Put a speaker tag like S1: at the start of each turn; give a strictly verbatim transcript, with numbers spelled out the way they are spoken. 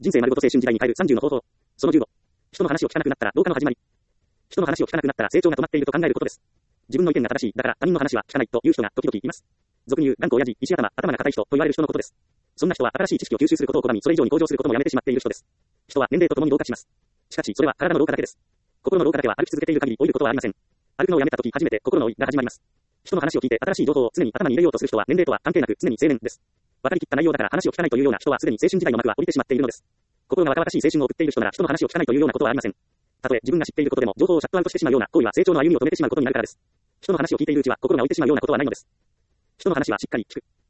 S1: 人生丸ごと青春時代に変えるさんじゅうの方法。そのじゅうご。人の話を聞かなくなったら老化の始まり。人の話を聞かなくなったら成長が止まっていると考えることです。自分の意見が正しい、だから他人の話は聞かないという人が時々います。俗に言う、頑固親父、石頭、頭が固い人と言われる人のことです。そんな人は新しい知識を吸収することを拒み、それ以上に向上することもやめてしまっている人です。人は年齢とともに老化します。しかし、それは体の老化だけです。心の老化だけは歩き続けている限り老いることはありません。歩くのをやめたとき初めて心の老いが始まります。人の話を聞いて新しい情報を常に頭に入れようとする人は年齢とは関係なく常に青年です。分かりきった内容だから話を聞かないというような人はすでに青春時代の幕は降りてしまっているのです。心が若々しい青春を送っている人なら人の話を聞かないというようなことはありません。たとえ自分が知っていることでも情報をシャットアウトしてしまうような行為は成長の歩みを止めてしまうことになるからです。人の話を聞いているうちは心が置いてしまうようなことはないのです。人の話はしっかり聞く。